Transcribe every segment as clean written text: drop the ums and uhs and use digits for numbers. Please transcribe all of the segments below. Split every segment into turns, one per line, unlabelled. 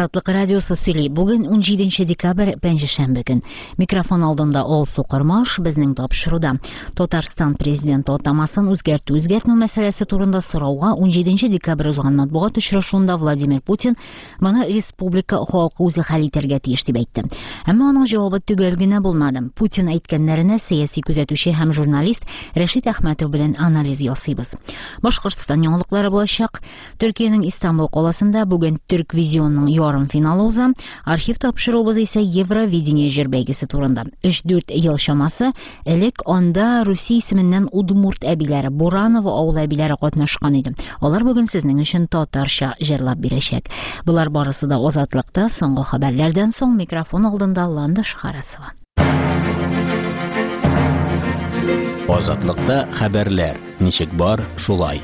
Азатлык радиосы сөйли. Бүген 17 декабрь пәнҗешәмбе көн. Микрофон алдында Ол Сукырмаш безнең тапшыруда. Татарстан президенты атамасын үзгәртү мәсьәләсе турында сорауга 17 декабрь узган матбугат очрашуында Владимир Путин моны республика халкы үзе хәл итәргә тиеш дип әйтте. Әмма аның җавабы төгәл генә булмады. Путин әйткәннәренә сәяси күзәтүче һәм журналист Рәшит Әхмәтов белән анализ ясыйбыз. Башкортстан яңалыклары булачак. Төркиянең Истанбул каласында бүген Türk Vision'ның ярым финалы уза. Архив тапшыруыбыз исә Евровидение җыр бәйгесе турында. 3-4 ел чамасы элек анда Русия исеменнән Удмурт әбиләре, Буранова авыл әбиләре катнашкан иде. Алар бүген сезнең өчен татарча җырлап бирәчәк. Булар барысы да Азатлыкта соңгы хәбәрләрдән соң микрофон алдында Ландыш Харасова.
Азатлыкта хәбәрләр. Ничек бар, шулай.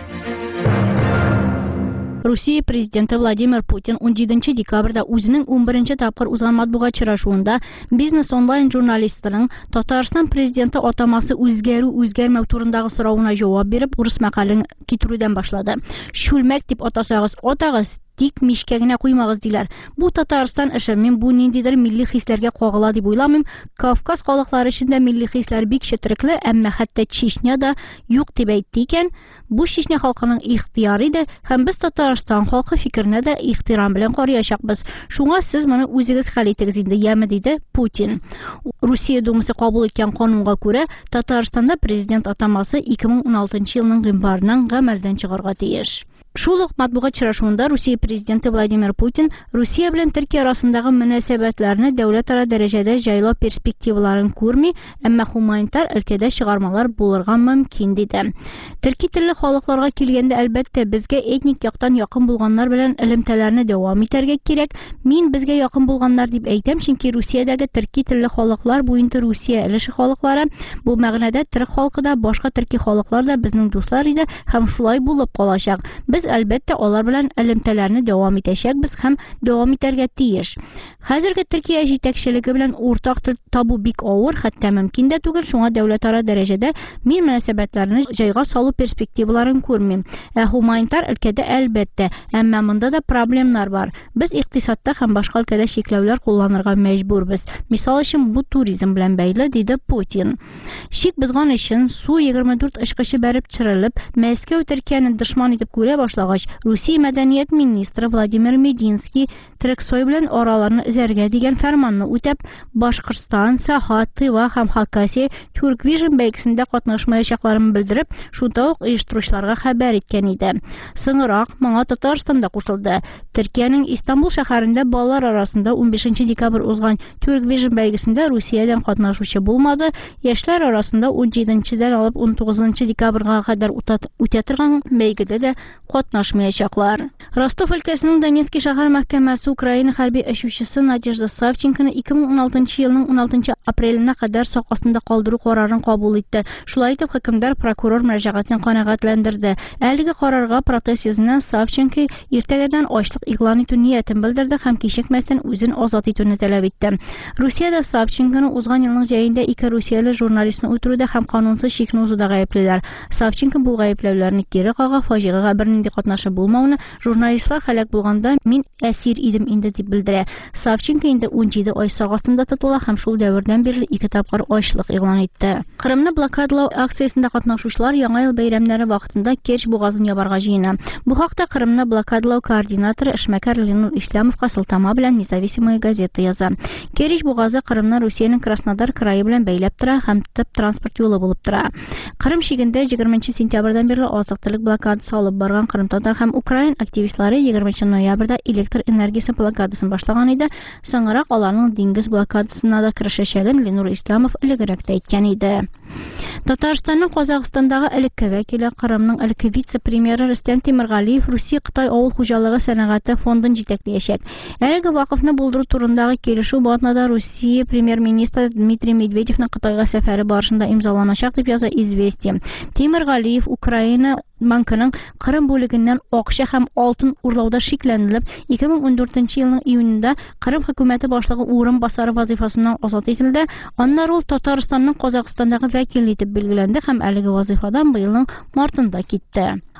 Русия президенты Владимир Путин 17 декабрьдә үзенең 11-нче тапкыр узган матбугат очрашуында бизнес онлайн журналистларның Татарстан президенты атамасы үзгәрмәү турындагы соравына җавап биреп, урыс мәкален китерүдән башлады. Шүлмәк дип атасагыз, атагыз, тик мишкә генә куймагыз диләр. Бу Татарстан эше, мин бу ниндидер милли хисләргә кагыла дип уйламыйм. Кавказ халыклары өчен дә милли хисләр бик четерекле, әмма хәтта Чечняда юк дип әйтте икән. Бу Чечня халкының ихтыяры иде, һәм без Татарстан халкы фикеренә дә ихтирам белән карыячакбыз. Шуңа сез моны үзегез хәл итегез инде, яме диде Путин. Русия Думасы кабул иткән канунга күрә, Татарстанда президент атамасы 2016 елның гыйнварыннан гамәлдән чыгарга тиеш. Шул ук матбугат очрашуында Русия президенты Владимир Путин Русия белән Төркия арасындагы мөнәсәбәтләрне дәүләтара дәрәҗәдә җайлау перспективаларын күрми, әмма гуманитар өлкәдә чыгармалар булырга мөмкин диде. Төрки телле халыкларга килгәндә, әлбәттә, безгә этник яктан якын булганнар белән элемтәләрне дәвам итәргә кирәк. Мин безгә якын булганнар дип әйтәм, чөнки Русиядәге төрки телле халыклар буенча Русия элеше халыклары, бу мәгънәдә төрк халкы да, башка төрки халыклар да безнең дуслар иде һәм шулай булып калачак. Без әлбәттә алар белән элемтәләрне дәвам итәчәкбез һәм дәвам итәргә тиеш. Хәзерге Төркия җитәкчелеге белән уртак тел табу бик авыр, хәтта мөмкин дә түгел. Шуңа дәүләтара дәрәҗәдә мин мөнәсәбәтләрне җайга салу перспективаларын күрмим. Гуманитар өлкәдә әлбәттә, әмма монда да проблемнар бар. Без икътисадта һәм башка өлкәдә чикләүләр кулланырга мәҗбүрбез. Мисал өчен бу туризм белән бәйле, диде Путин. Шик бозган өчен Су-24 очкычы бәреп төшерелеп, Мәскәү Төркияне дошман итеп күрә башлагач, Русия мәдәният министры Владимир Мединский Трексой белән араларны үзәргә дигән фәрманны үтәп, Башкортстан, Саха, Тыва һәм Хакасия Türk Vision бәйгесендә катнашмаячакларын белдереп, шунда ук оештыручыларга хәбәр иткән иде. Соңрак моңа Татарстанда кушылды. Төркиянең Истанбул шәһәрендә балалар арасында 15 декабрь узган Türk Vision бәйгесендә Русиядән катнашучы булмады. Яшьләр арасында 17-дән алып 19 декабрьгә кадәр үтә торган бәйгедә дә катнашмаячаклар. Ростов өлкәсенең Донецк шәһәр мәхкәмәсе Украина хәрби эшчесе Надежда Савченконы 2016 елның 16 апреленә кадәр сак астында калдыру карарын кабул итте. Шулай итеп, хөкемдар прокурор мөрәҗәгатен канәгатьләндерде. Әлеге карарга протест йөзеннән Савченко иртәгәдән ачлык игълан итү ниятен белдерде һәм кичекмәстән үзен азат итүне таләп итте. Русиядә Савченконы узган елның җәендә 2 русияле журналистны үтерүдә һәм канунсыз чикне узуда гаеплиләр. Савченко бу гаепләүләрне кире кага, фаҗигага бернинди катнашы булмауны, журналистлар һәлак булганда мин әсир идем инде дип белдерә. Савченко инде 17 ай сак астында тотыла һәм шул дәвердән бирле 2 тапкыр ачлык игълан итте. Кырымны блокадалау акциясендә катнашучылар яңа ел бәйрәмнәре вакытында Керчь бугазын ябарга җыена. Бу хакта Кырымны блокадалау координаторы эшмәкәр Ленур Исламовка сылтама белән Независимая газета яза. Керчь бугазы Кырымны Русиянең Краснодар крае белән бәйләп тора һәм төп транспорт юлы булып тора. Кырым шигендә 20 сентябрьдән бирле азык-төлек блокадасы алып барган кырымтатар һәм Украин активистлары 20 ноябрьдә электр энергиясе блокадасын башлаган иде. Соңрак аларның диңгез блокадасына да керешәчәген Ленур Исламов элегрәк тә әйткән иде. Татарстанның Казакъстандагы элекке вәкиле, Кырымның элекке вице-премьеры Рөстәм Тимергалиев Русия-Кытай авыл хуҗалыгы сәнәгате фондын җитәкләячәк. Әлеге вакыфны булдыру турындагы килешү Батнада Русия премьер-министры Дмитрий Медведевның Кытайга сәфәре барышында имзаланачак дип яза Известия. Тимергалиев Украина банкының Кырым бүлегеннән акча һәм алтын урлауда шикләнелеп, 2014 елның июнендә Кырым хөкүмәте башлыгы урынбасары вазифасыннан азат ителде. Аннары ул Татарстанның Казакъстандагы вәкил итеп билгеләнде һәм әлеге вазифадан быелның мартында китте.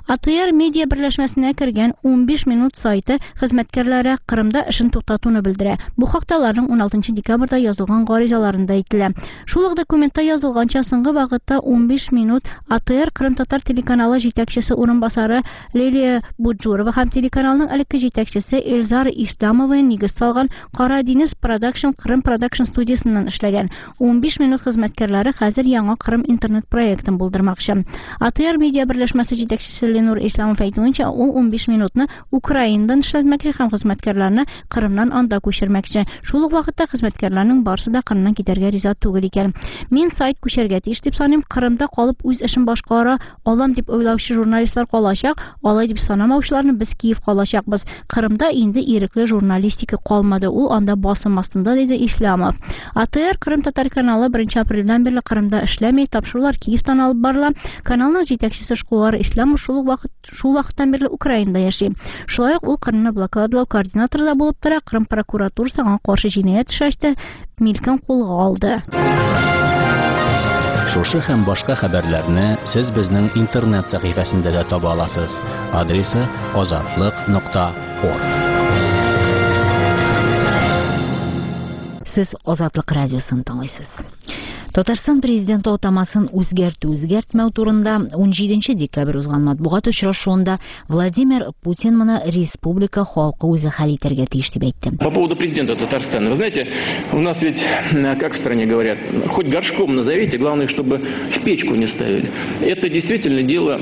АТР медиа берләшмәсенә кергән 15 минут сайты хезмәткәрләре Кырымда эшен туктатуны белдерә. Бу хакта аларның 16 декабрьдә язылган гаризаларында әйтелә. Шул ук документта язылганча соңгы вакытта 15 минут АТР Кырым татар телеканалы җитәкчесе урынбасары Лилия Буджурова һәм телеканалның элекке җитәкчесе Эльзар Исламова нигез салган Кара Диңгез Продакшн Кырым Продакшн студиясеннән эшләгән. 15 минут хезмәткәрләре хәзер яңа Кырым интернет проектын булдырмакчы. АТР медиа берләшмәсе җитәкчесе Ленур Исламов әйтүенчә, ул 15 минутны Украинадан эшләтмәкче һәм хезмәткәрләрне Кырымнан анда күчермәкче. Шул ук вакытта хезмәткәрләрнең барысы да Кырымнан китәргә риза түгел икән. Мин сайт күчәргә тиеш дип саныйм, Кырымда калып үз эшен башкара алам дип уйлаучы журналистлар калачак, алай дип санамаучыларны без Киев калачакбыз. Кырымда инде ирекле журналистика калмады, ул анда басым астында, диде Исламов. АТР Кырым татар каналы 1 апрельдән бирле Кырымда эшләмәй, тапшырулар Киевтан алып барыла. Каналның җитәкчесе Шкуар Исламов шул вакыттан бирле Украинада яши. Шулай ук ул Кырымны блокадлау координаторы да булып тора. Кырым прокуратурасы аңа каршы җинаять эше ачты, милкен кулга алды.
Шушы һәм башка хәбәрләрне сез безнең интернет сәхифәсендә дә таба аласыз. Адресы azatlык.org.
Сез Азатлык радиосын тыңлыйсыз. Татарстан президенты атамасын үзгәртмәү турында 17 декабрь узган матбугат очрашуында Владимир Путин моны республика халкы үзе хәл итәргә тиеш дип әйтте.
По поводу президента Татарстана. Вы знаете, у нас ведь, как в стране говорят, хоть горшком назовите, главное, чтобы в печку не ставили. Это действительно дело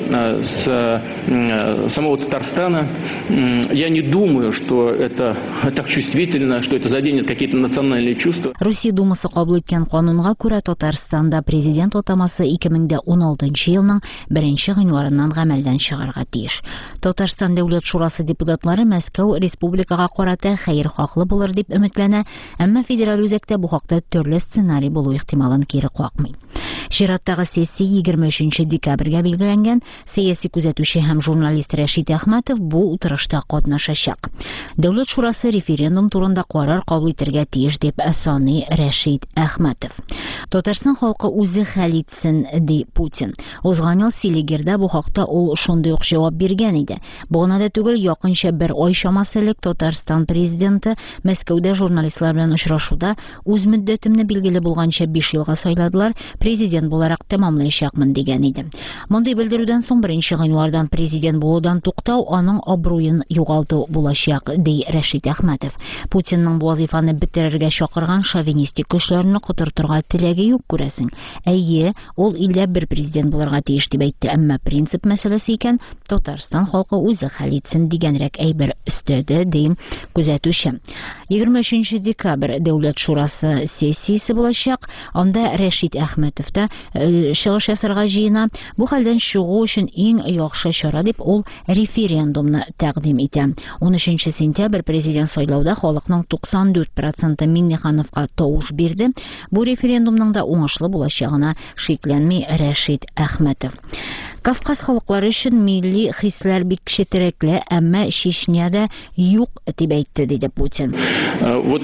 самого Татарстана. Я не думаю, что это так чувствительно, что это заденет какие-то национальные чувства.
Русия Думасы кабул иткән канунга күрә Татарстанда президент атамасы 2016 елның 1 гыйнварыннан гамәлдән чыгарга тиеш. Татарстан Дәүләт Шурасы депутатлары Мәскәү республикага карата хәер хаклы булыр дип өметләнә, әмма федераль үзәктә бу хакта төрле сценарий булу ихтималын кире какмый. Чираттагы сессия 23 декабрьгә билгеләнгән. Сәяси күзәтүче һәм журналист Рәшит Әхмәтов бу утырышта катнашачак. Дәүләт Шурасы референдум турында карар кабул итәргә тиеш дип саный Рәшит Әхмәтов. Татарстан халкы үзе хәл итсен, ди Путин. Узган ел Селигердә бу хакта ул шундый ук җавап биргән иде. Бу гына да түгел, якынча 1 ай чамасы элек Татарстан президенты Мәскәүдә журналистлар белән очрашуда үз мөддәтемне билгеле булганча 5 елга сайладылар, президент буларак тәмамлаячакмын дигән иде. Мондый белдерүдән соң 1 гыйнвардан президент булудан туктау аның абруен югалту булачак, ди Рәшит Әхмәтов. Путинның бу вазифаны бетерергә чакырган шовинистик көчләрне котыртырга теләге юк күрәсең. Әйе, ул илдә бер президент булырга тиеш дип әйтте, әмма принцип мәсьәләсе икән, Татарстан халкы үзе хәл итсен дигәнрәк әйбер өстәде, ди күзәтүче. 23 декабрь Дәүләт Шурасы сессиясе булачак. Анда Рәшит Әхмәтов та чыгыш ясарга җыена. Бу хәлдән чыгу өчен иң яхшы чара дип ул референдумны тәкъдим итә. 13 сентябрь президент сайлауда халыкның 94% Миңнехановка тавыш бирде. Бу референдумның да уңышлы булачагына шикләнми Рәшит Әхмәтов. Кавказ халыклары өчен милли хисләр бик кечетрекле, әмма Чечняда юк дип әйтте, диде Путин.
Вот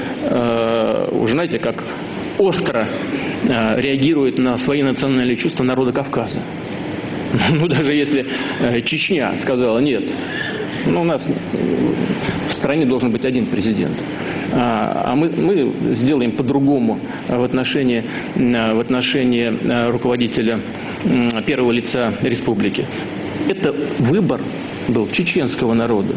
вы знаете, как остро реагирует на свои национальные чувства народа Кавказа. Ну, даже если Чечня сказала нет, у нас в стране должен быть один президент. А мы сделаем по-другому в отношении руководителя первого лица республики. Это выбор был чеченского народа.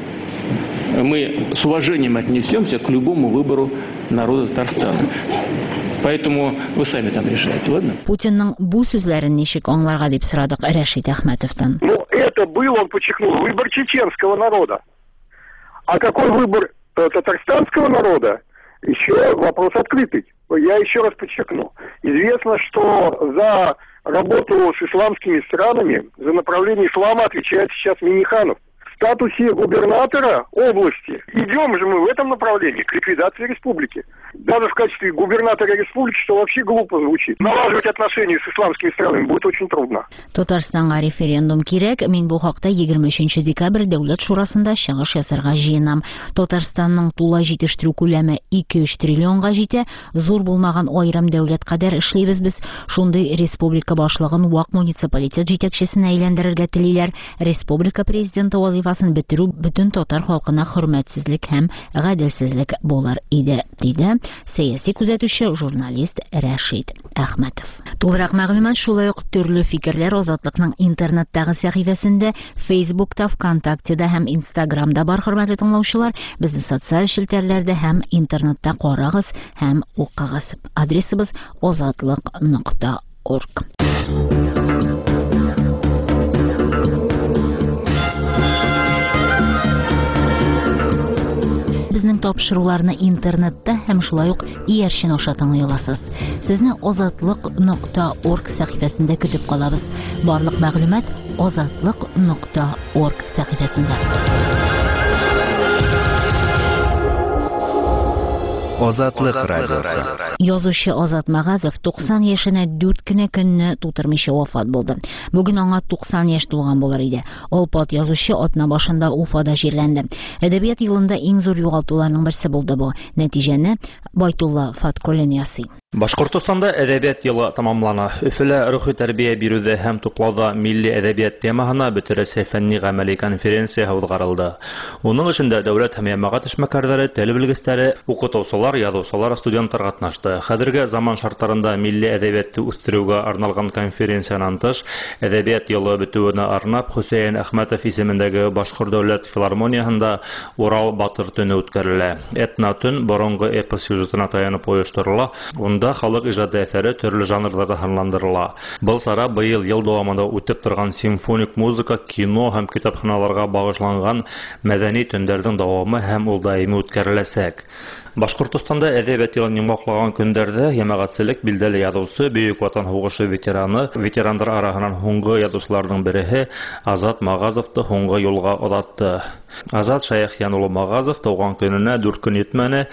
Мы с уважением отнесемся к любому выбору народа Татарстана. Поэтому вы сами там решаете, ладно?
Путинның бу сүзләрен ничек аңларга дип сорадык Рәшит Әхмәтовтан.
Ну, это был, он подчеркнул, выбор чеченского народа. А какой выбор татарстанского народа? Еще вопрос открытый. Я еще раз подчеркну. Известно, что за работу с исламскими странами, за направление ислама отвечает сейчас Миннеханов. статусе губернатора области. Идем же мы в этом направлении, к ликвидации республики. Даже в качестве губернатора республики, что вообще глупо звучит. Налаживать отношения с исламскими странами будет очень трудно.
Татарстанга референдум кирәк. Мин бу хакта 23 декабрь Дәүләт шурасында чыгыш ясарга җыенам. Татарстанның тула җитештерү күләме 2-3 триллионга җитә. Зур булмаган аерым дәүләт кадәр эшлибез без. Шундый республика башлыгын вак муниципалитет җитәкчесенә әйләндерергә телиләр. Республика президенты вазифасын бетерү бөтен татар халкына хөрмәтсезлек һәм гаделсезлек булыр иде, диде сәяси күзәтүче журналист Рәшид Әхмәтов. Тулырак мәгълүмат шулай ук төрле фикерләр Азатлыкның интернеттагы сәхифәсендә, Фейсбукта, ВКонтактеда һәм Инстаграмда бар, хөрмәтле тыңлаучылар. Безне социаль челтәрләрдә һәм интернетта карагыз һәм укыгыз. Адресыбыз azatlıq.org. Безнең тапшыруларны интернетта һәм шулай ук иярчен аша тыңлый аласыз. Сезне azatlıq.org сәхифәсендә көтеп калабыз. Барлык мәгълүмат azatlıq.org сәхифәсендә.
Азатлык радиосы.
Язучы Азат Магазов 90 яшенә 4 көнне тутырмыйча вафат булды. Бүген аңа 90 яшь тулган булыр иде. Алпат язучы атна башында Уфада җирләнде. Әдәбият елында иң зур югалтуларның берсе булды бу. Нәтиҗәне Байтулла Фаткуллин ясый.
Башкортостанда әдәбият елы тамамлана. Өфөлә рухи тәрбия бирүдә һәм туплауда милли әдәбият темаһына бөтенесе фәнни гамәли конференция узгарылды. Уның эчендә дәүләт һәм җәмәгать эшмәкәрләре, тел белгечләре, укытучылар, язучылар, студентлар катнашты. Хәзерге заман шартларында милли әдәбиятты үстерүгә арналган конференциянан тыш, әдәбият елы бетүенә арнап Хусейн Әхмәтов исемендәге Башкорт дәүләт филармониясында Урал Батыр төне үткәрелә. Этна төн борынгы эпос сюжетына таянып оештырыла. Халык иҗаты әсәре төрле жанрларда һөнәрләндерелә. Был сара быел ел дәвамында үтеп торган симфоник музыка, кино һәм китапханаларга багышланган мәдәни төндәрнең дәвамы һәм ул даими үткәреләсәк. Башкортостанда әдәбият елын йомгакланган көндәрдә җәмәгатьчелек билдәле язучы, Бөек Ватан сугышы ветерандар арасыннан һуңгы язучыларның береһе Азат Магазовты һуңгы юлга озатты. Азат Шаяхьян улы Магазов туган көненә 4 көн йитмәне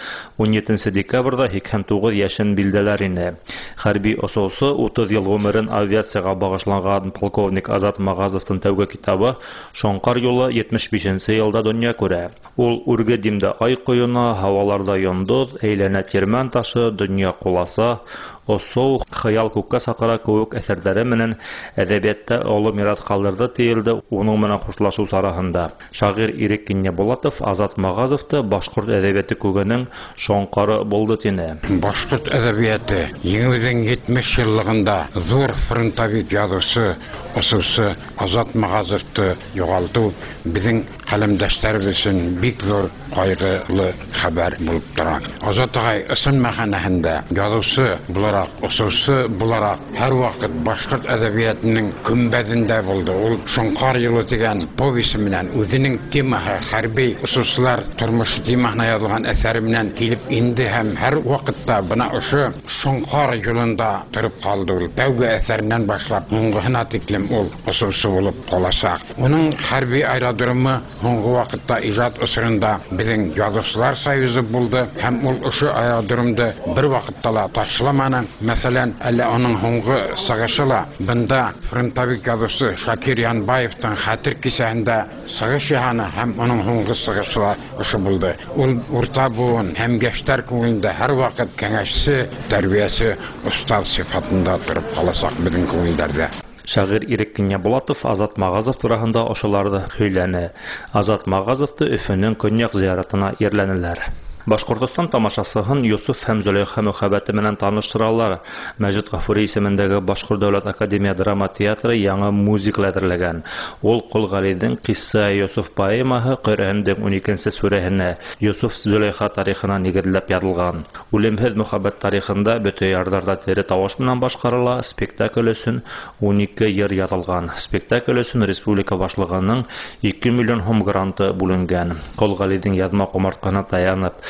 17 декабрьдә 89 яшен билдәләр ине. Хәрби ососы 30 ел гомерен авиациягә багышланган полковник Азат Магазовтың тәүге китабы Шоңкар юлы 75нче елда дөнья күрә. Ул Үргедимдә ай коена, һаваларда йондыз, әйләнә тирмән ташы, дөнья куласа, Осоу, хыял күккә сакыра кеүек әсәрләре менән әдәбиятта олы мирас калдырды тиелде уның менән хушлашу сарахында. Шагыйрь Ирек Киннебулатов Азат Магазовты башкорт әдәбияты күгенең шоңкары булды тине.
Башкорт әдәбияты еңүдән 70 еллыгында зур фронтовик язучы, осучы Азат Магазовты югалту безнең каләмдәшләребез өчен бик зур кайгылы хәбәр булып тора. Азат агай исем мәгънәһендә язучы буларак, осучы буларак һәр вакыт башкорт әдәбиятының көмбәдендә булды. Ул Шоңкар юлы дигән повесть менән үзенең темаһы хәрби усучылар тормышы темаһына язылган әсәре менән килеп инде һәм һәр вакытта бына ошо Шоңкар юлында торып калды. Ул тәүге әсәреннән башлап һуңгыһына тиклем ул усучы булып калачак. Уның хәрби аэродромы һуңгы вакытта иҗат усырында безнең язучылар союзы булды һәм ул ошо аэродромды бер вакытта ла ташламаны. Мәсәлән, әле аның һуңгы сыгышыла бында фронтовик язучы Шакир Янбаевтың хәтер кисәһендә сыгыш яһаны һәм аның һуңгы сыгышы ошо булды. Ул урта буын һәм гәштәр күңелендә һәр вакыт кәңәшче, тәрбиясе, остаз сыйфатында торып калачак безнең күңелләрдә.
Шагыйрь Ирек Киннебулатов Азат Магазов турында ошоларды һөйләне. Азат Магазовты Өфөнең Көньяк зиярәтенә ерләнеләр. Башкортстан тамашасыһын Юсуф һәм Зөләйха мөхәббәте менән таныштыралар. Мәҗит Гафури исемендәге Башкорт дәүләт академия драма театры яңа мюзикл әзерләгән. Ул Кулгалидән Кисса Юсуф поэмаһы Коръәндән 12нче сүрәһенә Юсуф Зөләйха тарихына нигезләп язылган. Үлемһез мөхәббәт тарихында бөтен ярдарда тере тавыш белән башкарыла. Спектакль өчен 12 йыр язылган. Спектакль өчен республика башлыгының 2 миллион сум гранты бүленгән. Кулгалидән язма кумартканы таянып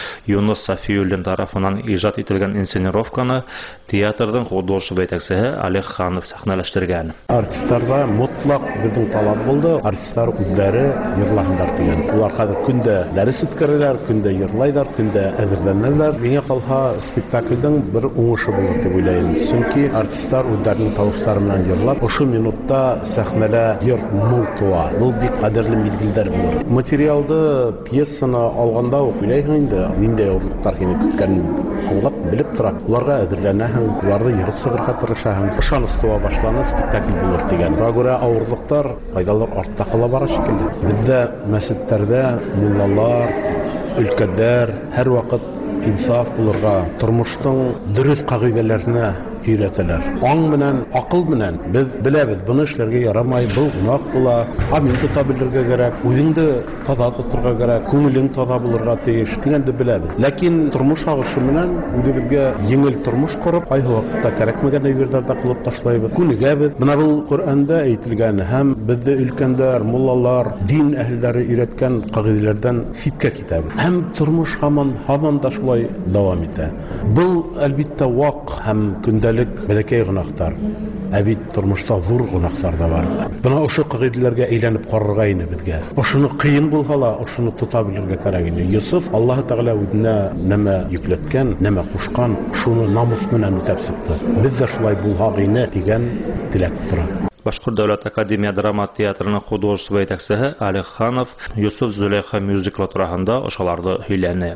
Юнус Сафиуллин тарафынан иҗат ителгән инсценировканы театрның художество җитәкчесе Олег Ханов сәхнәләштергән.
Артистларда мотлак безнең талап булды. Артистлар үзләре йырлаһындар дигән. Улар хәзер көндә дәрес үткәрәләр, көндә йырлайлар, көндә әзерләнәләр. Миңа калса спектакльдән бер уңышы булыр дип уйлыйм. Чөнки артистлар үзләренең тавышлары белән йырлап, ошо минутта сәхнәдә йыр моң туа. Бу бик кадерле мизгелләр булыр. Материалды, пьесаны алганда ук уйлыйм инде, нинди авырлыктар килеп көткән аңлап белеп тора. Уларга әзерләнәһең, уларны йырып сыгырга тырышаһың. Ышаныс туа башлана, спектакль булыр дигән. Бу авырлыктар кайдалар артта кала бара шикелле. Бездә мәсҗидләрдә муллалар, өлкәдәр һәр вакыт инсаф булырга, тормыштың дөрес кагыйдәләренә өйрәтәләр. Аң белән, акыл белән без беләбез, буны эшләргә ярамай, бу гунах була. Амин тота белергә кирәк, үзеңне таза тотырга кирәк, күңелең таза булырга тиеш дигәнде беләбез. Ләкин тормыш агышы белән үзебезгә җиңел тормыш корып, кайһы вакытта кирәкмәгән әйберләрдә кылып ташлайбыз. Күнегәбез. Менә бу Коръәндә әйтелгән һәм бездә өлкәннәр, муллалар, дин әһелләре өйрәткән кагыйдәләрдән ситкә китәбез. Һәм тормыш һаман да шулай дәвам итә. Бу әлбиттә вак һәм көндәлек бәләкәй гынахтар. Ә бит тормышта зур гынахтар да бар. Бuna ошо кагыйдәләргә әйләнеп карарга ине безгә. Ошоны кыен булса ла, ошоны тота белергә кирәк ине. Юсуф Аллаһ Тәгалә үзенә нәмә йөкләткән, нәмә кушкан, шуны намус белән үтәп сыкты. Без дә шулай булһак ине дигән теләк тора.
Башкорт дәүләт академия драма театрының художество җитәкчесе Олег Ханов Юсуф Зөләйха мюзиклы турында ошаларды һөйләне.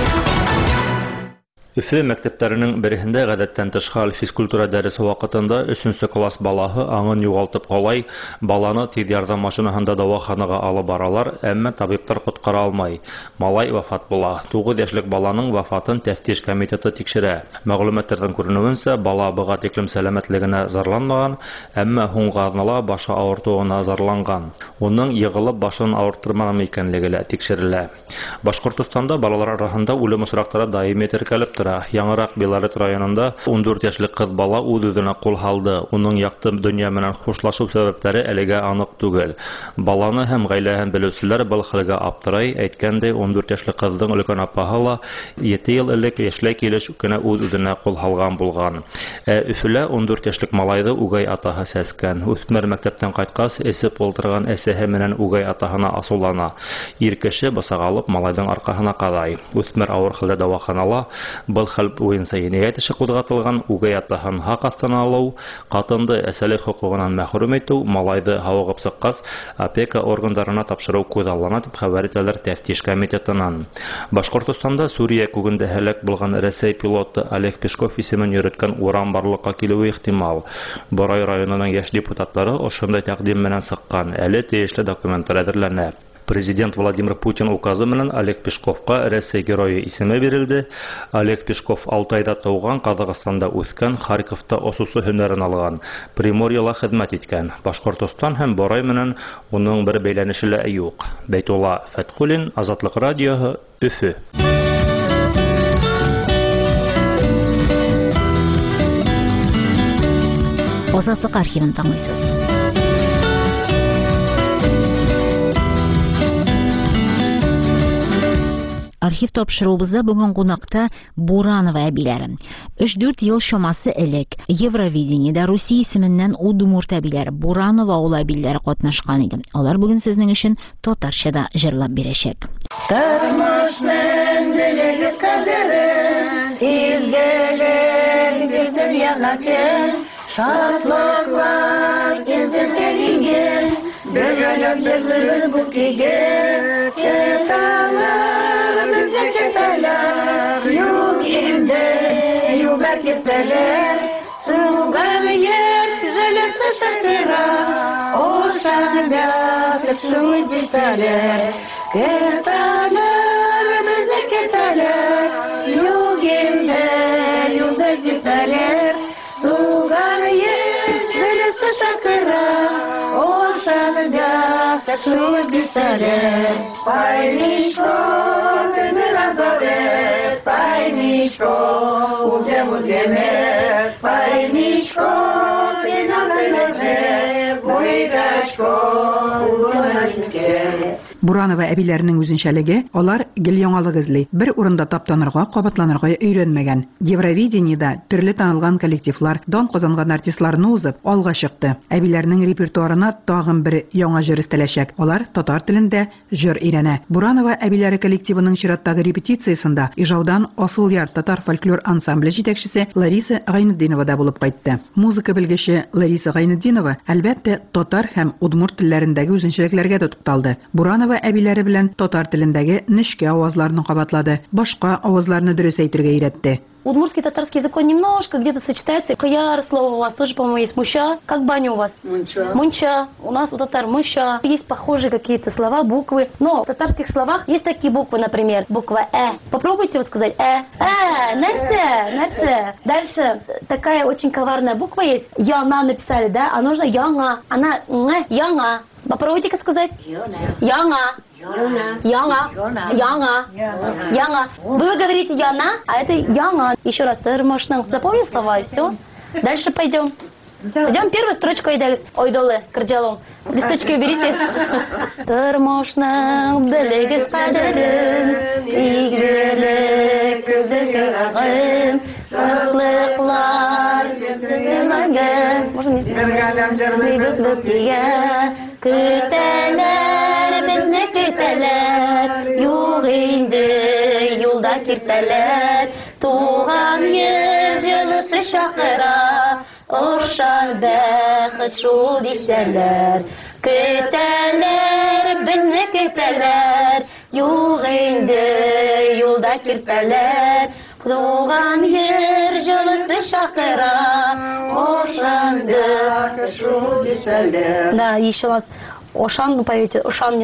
Өфе мәктәпләренең береһендә гадәттән тыш хәл физкультура дәресе вакытында 3нче класс балаһы аңын югалтып калай, баланы тиз ярдәм машинаһында дәваханага алып баралар, әмма табиблар коткара алмай. Малай вафат була. 9 яшьлек баланың вафатын тәфтиш комитеты тикшерә. Мәгълүматлардан күренүенчә, бала быга тиклем сәламәтлегенә зарланмаган, әмма һуңгарнала башы авыртуына зарланган. Уның егылып башын авырттырмаган икәнлеге лә тикшерелә. Башкортстанда балалар арасында үлем очраклары даими теркәлеп тора. Яңарак Белорет районында 14 яшьлек кыз бала үз-үзенә кул алды. Уның якты дөнья белән хушлашу сәбәпләре әлегә анык түгел. Баланы һәм гаиләһен белүчеләр был хәлгә аптырай. Әйткәндәй, 14 яшьлек кызның өлкән апаһы ла 7 ел элек яшьләй килеш кенә үз-үзенә кул алган булган. Өфөлә 14 яшьлек малайды үгәй атаһы сәскән. Үсмер мәктәптән кайткас, эсеп ултырган әсәһе менән үгәй атаһына асулана. Ир кеше бысагалып малайның аркаһына кадай. Үсмер авыр хәлдә дәваханала. Был хәл буенча җинаять эше кузгатылган, үгәй атаһын хак астына алу, катынды әсәлек хокугыннан мәхрүм итү, малайды һавыгып сыккас, опека органнарына тапшыру күзаллана дип хәбәр итәләр тәфтиш комитетыннан. Башкортстанда Сүрия күгендә һәлак булган Рәсәй пилоты Олег Пешков исемен йөрткән урам барлыкка килүе ихтимал. Борай районының яшь депутатлары ошондай тәкъдим менән сыккан. Әле тиешле документлар әзерләнә. Президент Владимир Путин указы менән Олег Пешковка Рәсәй герое исеме бирелде. Олег Пешков Алтайда тууган, Казакъстанда үскән, Харьковта осусы һөнәрен алган, Приморьеда хезмәт иткән. Башкортстан һәм Борай менән уның бер бәйләнеше лә юк. Бәйтулла Фәтхуллин, Азатлык радиоһы, Өфө.
Азатлык архивын тыңлыйсыз. Архив тапшыруыбызда бүген кунакта Буранова әбиләре. 3-4 ел шамасы элек Евровидениедә Русия исеменнән Удмурт әбиләре Буранова ул әбиләре катнашкан иде. Алар бүген сезнең өчен татарчада җырлап бирәчәк.
Тормышның дилегез кадерен, изгелек дисен янакен, шатлыклар изен элingen, бергәләп җырлыйбыз бу көйгә, кеталар безгә кеталар, юк инде, югар кетәләр, суган ер җәләсе шакыра, ошагында кешү дисәләр, кеталар безгә кетәләр, юк инде, югар кетәләр, суган ер җәләсе шакыра, ошагында кешү дисәләр, Пайнишко, Разорет, Пайнишко, Уземет, Пайнишко, Пинамележе, Муйгашко, Улунашке.
Буранова әбиләренең үзенчәлеге, алар гел яңалык эзли. Бер урында таптанырга, кабатланырга өйрәнмәгән. Евровидениедә төрле танылган коллективлар, дан казанган артистларны узып, алга чыкты. Әбиләрнең репертуарына тагын бер яңа җыр өстәләчәк. Алар татар телендә җыр өйрәнә. Буранова әбиләре коллективының чираттагы репетициясендә Ижаудан Асыл яр татар фольклор ансамбле җитәкчесе Лариса Гайнетдинова да булып кайтты. Музыка белгече Лариса Гайнетдинова әлбәттә татар һәм удмурт телләрендәге үзенчәлекләргә дә тукталды. Буранова әбиләре белән татар телендәге нечкә авазларны кабатлады, башка авазларны дөрес әйтергә өйрәтте.
Удмуртский татарский язык, он немножко где-то сочетается. Каяр слово у вас тоже, по-моему, есть. Муща. Как баня у вас? Мунча. Мунча. У нас у татар муща. Есть похожие какие-то слова, буквы. Но в татарских словах есть такие буквы, например, буква Попробуйте вот сказать Нерсе. Дальше такая очень коварная буква есть. Яна написали, да? А нужно яна. Она яна. Попробуйте-ка сказать. Яна. Яна. Вы говорите яна, а это яна. Еще раз, тырмошның. Запомни слова и все. Дальше пойдем. Пойдем первую строчку ойдолы, кырджалом. Листочки уберите. Тырмошның білегіз қадірін, игілік көзі көрағын, Ыслыклар көзләгән, көтәләр, безне көтәләр, юк инде юлда киртәләр, туган йөз җылысы шакыра, ошар бәхет шул дисәләр, көтәләр, безне көтәләр, юк инде юлда киртәләр, туган йөр җылысы шакыра, ошанды шул дисәләр. Да, еще раз. Ошан поете, ошан.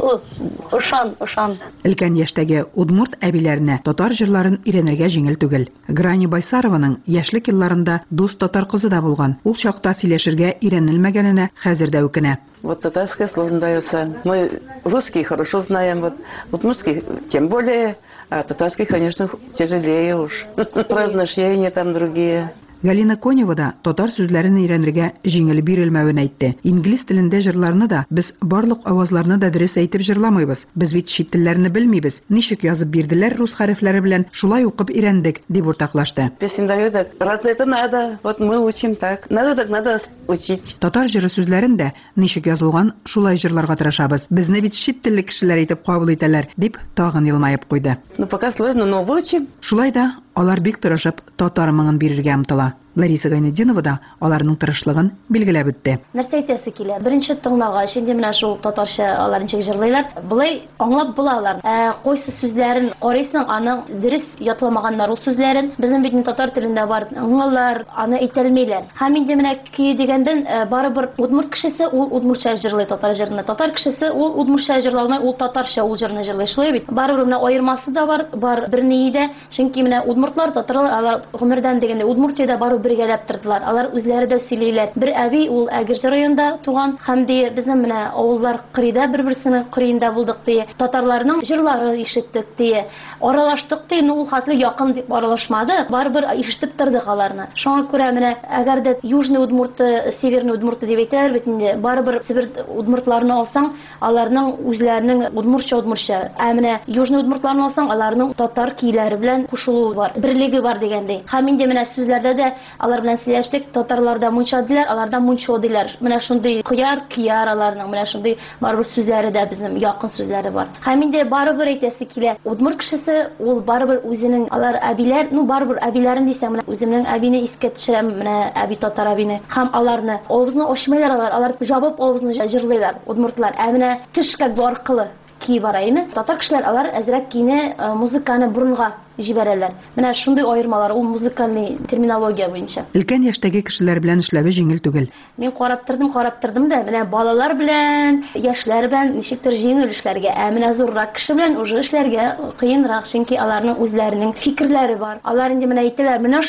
Өлкән яшьтәге удмурт әбиләренә татар җырларын өйрәнергә җиңел түгел. Грани Байсарованың яшьлек елларында дус татар кызы да булган. Ул чакта сөйләшергә өйрәнелмәгәненә хәзер дә үкенә.
Вот татарское сложно дается. Мы русский хорошо знаем, удмуртский тем более, а татарский, конечно, тяжелее уж. Произношения там другие.
Галина Конева да татар сүзләрен өйрәнергә җиңел бирелмәвен әйтте. Инглиз телендә җырларны да без барлык авазларны да дөрес әйтеп җырламыйбыз. Без бит чит телләрне белмибез. Ничек язып бирделәр рус хәрефләре белән, шулай укып өйрәндек, дип уртаклашты.
Песен дают, раз это надо, вот мы учим так. Надо учить.
Татар җыры сүзләрен дә ничек язылган, шулай җырларга тырышабыз. Безне бит чит телле кешеләр итеп кабул итәләр, дип тагын елмаеп куйды.
Ну пока сложно, но выучим.
Шулай да алар бик тырышып татар моңын бирергә омтыла. Лариса Гайнетдинова да аларның тырышлыгын билгеләп үтте.
Нәрсә әйтәсе килә? Беренче тыңлагач, инде менә шул татарча алар ничек җырлыйлар, булай аңлап була алар. Койсы сүзләрен карыйсың, аның дөрес ятламаганнар ул сүзләрен. Безнең бит татар телендә бар, аңлалар, аны әйтәлмәйләр. Һәм инде менә көй дигәндән барыбер удмурт кешесе ул удмуртча җырлый татар җырына. Татар кешесе ул удмуртча җырламый, ул татарча ул җырны җырлый. Шулай бит. Барыбер менә аермасы да бар берниидә. Чөнки менә удмуртлар, татарлар алар гомердән дигәндә удмуртчада бар бергәләп тордылар. Алар үзләре дә сөйлиләр. Бер әби ул Әгерҗе районында туган һәм ди безнең менә авыллар кырыйда бер-берсенең кырыенда булдык ди. Татарларның җырлары ишеттек ди. Аралаштык ди. Ул хәтле якын дип аралашмады. Барыбер ишетеп тордык аларны. Шуңа күрә менә әгәр дә Южный Удмурты, Северный Удмурты дип әйтәләр бит инде. Барыбер Сибир удмуртларны алсаң, аларның үзләренең удмуртча. Ә менә Южный Удмуртларны алсаң, аларның татар киләре белән кушылуы бар, берлеге бар дигәндәй. Һәм инде менә сүзләрдә дә алар белән сөйләштек, татарларда мунча диләр, аларда мунчо диләр. Менә шундый кыяр аларның, менә шундый барыбер сүзләре дә безнең якын сүзләре бар. Һәм инде барыбер әйтәсе килә, удмурт кешесе ул барыбер үзенең алар әбиләр, барыбер әбиләрен дисәң, менә үземнең әбине искә төшерәм, менә әби татар әбине. Һәм аларны авызны ачмыйлар, алар җабып авызны җырлыйлар, удмуртлар. Ә менә теш как бу аркылы ки барайны. Татар кешеләр алар әзрәк кине музыканы бурынга җибәрәләр. Менә шундый аермалар ул музыкальный терминология буенча.
Өлкән яшьтәге кешеләр белән эшләве җиңел түгел.
Мин карап тордым да, менә балалар белән, яшьләр белән ничектер җиңел эшләргә, ә менә зуррак кеше белән уже эшләргә кыенрак, чөнки аларның үзләренең фикерләре бар. Алар инде менә әйтәләр, менә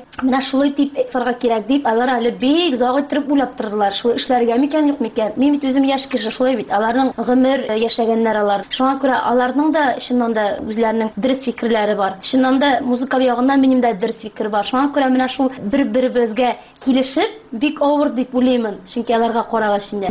шулай дип әйтергә кирәк дип, алар әле бик озак итеп уйлап тордылар. Шулай эшләргә микән, юк микән? Мин бит үзем яшь кеше, шулай бит. Аларның гомер яшәгәннәр алар. Шуңа күрә аларның да чыннан да үзләренең дөрес фикерләре бар. Чыннан да музыкаль ягыннан минем дә дөрес фикер бар. Шуңа күрә менә шул бер-беребезгә килешеп бик авыр дип уйлыймын. Чөнки аларга карагач инде. Үзем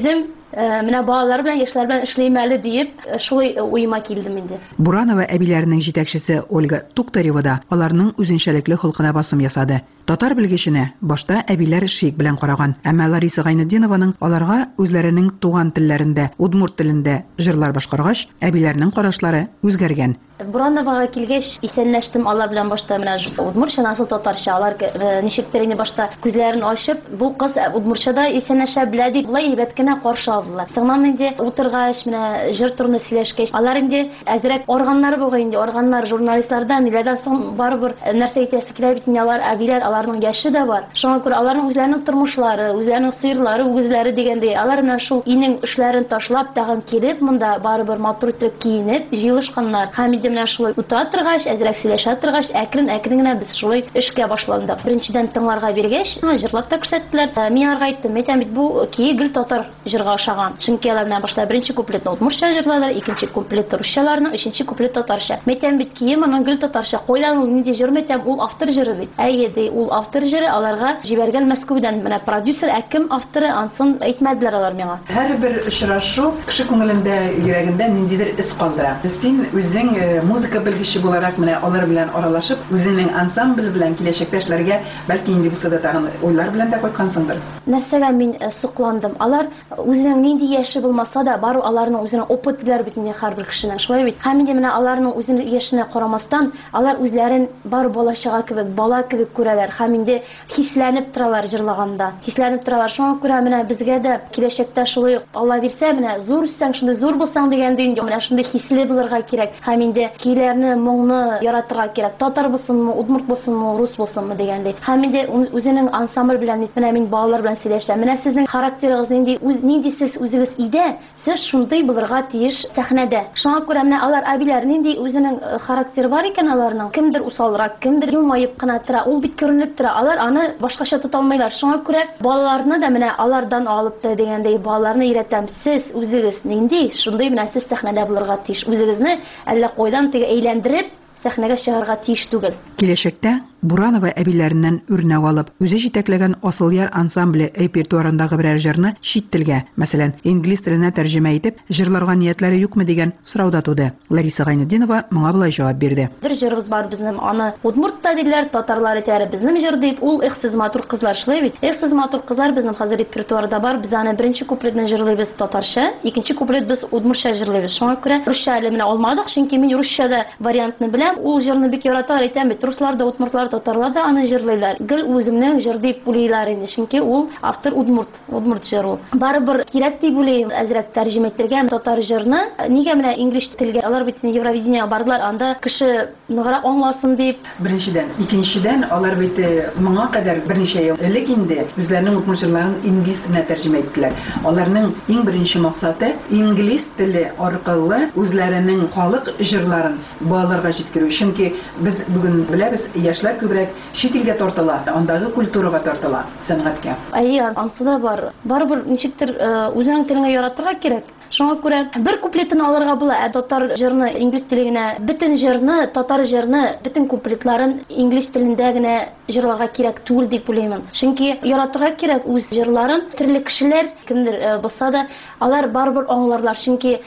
менә балалар белән, яшьләр белән эшләйм әле диеп, шулай уйма килдем инде.
Буранова әбиләренең җитәкчесе Ольга Туктарева да аларның үзенчәлекле холкына басым ясады. Татар белгеченә башта әбиләр шик белән караган, әмма Лариса Гайнетдинованың аларга үзләренең туган телләрендә, удмурт телендә җырлар башкаргач, әбиләрнең карашлары үзгәргән.
Бурановага килгәч, исәнләштем алар белән башта менә удмуртча, насыл татарча. Алар ничектер инде башта күзләрен ачып, бу кыз удмуртчада исәнләшә белә дип, булай әйбәт кенә каршы алдылар. Соңнан инде утыргач, менә җыр турында сөйләшкәч, алар инде әзрәк органнар бугай инде, органнар журналистлардан, ниләрдән соң барыбер нәрсә әйтәсе килә бит инде, алар әбиләр, аларның яше дә бар. Шуңа күрә аларның үзләренең тормышлары, үзләренең сыерлары, үгезләре дигәндәй, алар менә шул инең эшләрен ташлап, тагын килеп, монда барыбер матур итеп киенеп, җыелышканнар. Һәм инде менә шулай утыра торгач, әзрәк сөйләшә торгач, әкрен генә без шулай эшкә башландык. Беренчедән тыңларга биргәч, җырлап та күрсәттеләр. Мин аларга әйттем, әйтәм бит, бу гел татар җырга ошаган. Чөнки алар менә башта беренче куплетны удмуртча җырладылар, икенче куплет русчаларның, өченче куплет татарча. Әйтәм бит, моның гел татарча. Кайдан ул нинди җыр әйтәм, ул автор җыры бит. Әйе, ул автор җыры аларга җибәргән Мәскәүдән. Менә продюсер кем авторы ансын әйтмәделәр алар миңа.
Һәрбер очрашу кеше күңелендә, йөрәгендә ниндидер эз калдыра. Син үзең музыка белгече буларак менә алар белән аралашып, үзеңнең ансамбль белән киләчәктә эшләргә, бәлки инде булса да тагын уйлар белән дә кайткансыңдыр.
Нәрсәгә мин сокландым? Алар үзенең нинди яше булмаса да, бару аларның үзенең опытлар бит инде һәрбер кешенең. Шулай бит. Һәм инде менә аларның үзенең яшенә карамастан, алар үзләрен бар балачага кебек, бала кебек күрәләр. Һәм инде хисләнеп торалар җырлаганда. Хисләнеп торалар. Шуңа күрә менә безгә дә киләчәктә шулай Алла бирсә, менә зур үссәң, шундый зур булсаң дигәндә инде менә шундый хисле булырга кирәк. Һәм инде көйләрне, моңны яратырга кирәк. Татар булсынмы, удмурт булсынмы, рус булсынмы дигәндәй. Һәм инде үзенең ансамбль белән менә мин балалар белән сөйләшәм. Менә сезнең характерыгыз нинди сез үзегез иде, сез шундый булырга тиеш сәхнәдә. Шуңа күрә менә алар әбиләр нинди үзенең характер бар икән аларның. Кемдер усалрак, кемдер елмаеп кына тора, ул бит күренеп тора. Алар аны башкача тота алмыйлар. Шуңа күрә балаларны да менә алардан алып та дигәндәй балаларны өйрәтәм. Сез үзегез нинди, шундый менә сез сәхнәдә булырга тиеш. Үзегезне әллә кайдан теге әйләндереп сәхнәгә чыгарга тиеш түгел.
Киләчәктә Буранова әбиләреннән үрнәк алып, үзе җитәкләгән Асылъяр ансамбле репертуарындагы берәр җырны чит телгә, мәсәлән, инглиз теленә тәрҗемә итеп, җырларга ниятләре юкмы дигән сорау да туды. Лариса Гайнетдинова моңа булай җавап бирде.
Бер җырыбыз бар безнең, аны удмуртта диләр, татарлар әйтәләр, безнең җыр дип, ул ихсез матур кызлар шулай бит. Ихсез матур кызлар безнең хәзер репертуарда бар. Без аны беренче куплетны җырлыйбыз татарча, икенче куплет без удмуртча җырлыйбыз. Шуңа күрә русча әле менә алмадык, чөнки мин русчада вариантны беләм. Ул җырны бик яраталар, әйтәм бит, руслар да, удмуртлар, татарлар да аны җырлыйлар. Гел үземнең җыр дип уйлыйлар инде, чөнки ул автор удмурт җыры. Барыбер кирәк дип уйлыйм, әзрәк тәрҗемә итәргә татар җырны. Нигә менә инглиш телгә алар бит Евровидениягә бардылар, анда кеше ныграк аңласын дип.
Беренчедән, икенчедән алар бит моңа кадәр берничә ел элек инде үзләренең удмурт җырларын инглиз теленә тәрҗемә иттеләр. Аларның иң беренче максаты инглиз теле аркылы үзләренең халык җырларын балаларга җиткерү. Чөнки без бүген беләбез, яшьләр күбрәк чит илгә тартыла, андагы культурага тартыла, сәнгатькә.
Әйе, ансы да бар. Барыбер ничектер үзенең теленә яратырга кирәк. Шуңа күрә бер куплетын алырга була, татар җырны инглиз телендә, бөтен җырны, татар җырны, бөтен куплетларын инглиз телендә генә җырларга кирәк түгел дип уйлыйм. Чөнки яратырга кирәк үз җырларын. Төрле кешеләр, кемдер булса да, алар барыбер аңларлар. Чөнки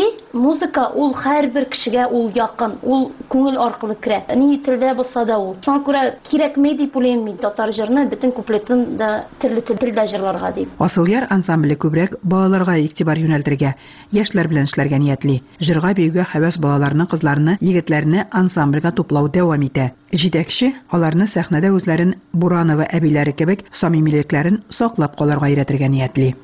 музыка ул һәрбер кешегә ул якын, ул күңел аркылы керә. Ни телдә булса да ул. Шуңа күрә кирәкми дип уйлыйм мин татар җырны, бөтен куплетін да төрле телдә җырларга дип.
Асылъяр ансамбле күбрәк балаларга игътибар юнәлтергә, яшьләр белән эшләргә ниятли. Җырга биюгә һәвәс балаларны, кызларны, егетләрне ансамбльгә туплау дәвам итә. Җитәкче аларны сәхнәдә үзләрен Буранова әбиләре кебек самимилекләрен саклап калырга өйрәтергә ниятли.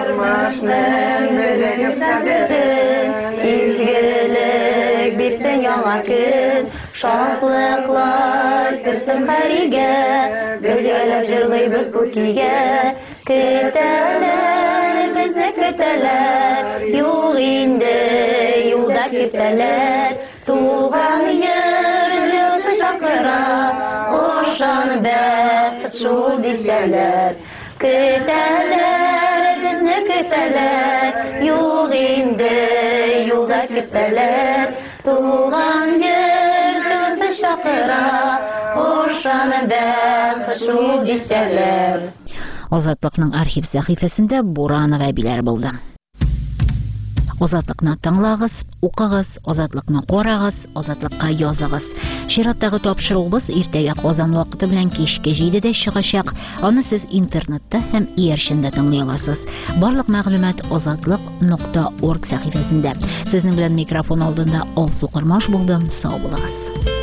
Изгелек бирсен яңа көн, шатлыклар керсен һәригә, гөлгәләп җырлыйбыз күкигә, көтәләр, безне көтәләр, юк инде юлда көтәләр, туган йөр җылсы чакыра, ошан бәхет шул дисәләр, көтәләр, безне көтәләр, юк инде юлда көтәләр, туган йөр җылсы чакыра, ошан бәхет шул дисәләр.
Азатлыкның архив сәхифәсендә Буранова әбиләре булды. Азатлыкны тыңлагыз, укыгыз, азатлыкны карагыз, азатлыкка языгыз. Чираттагы тапшыруыбыз иртәгә Казан вакыты белән кичке 7:00 чыгачак. Аны сез интернетта һәм иярчендә тыңлый аласыз. Барлык мәгълүмат azatlıq.org сәхифәсендә. Сезнең белән микрофон алдында Алсу Кырмаш булдым. Сау булыгыз.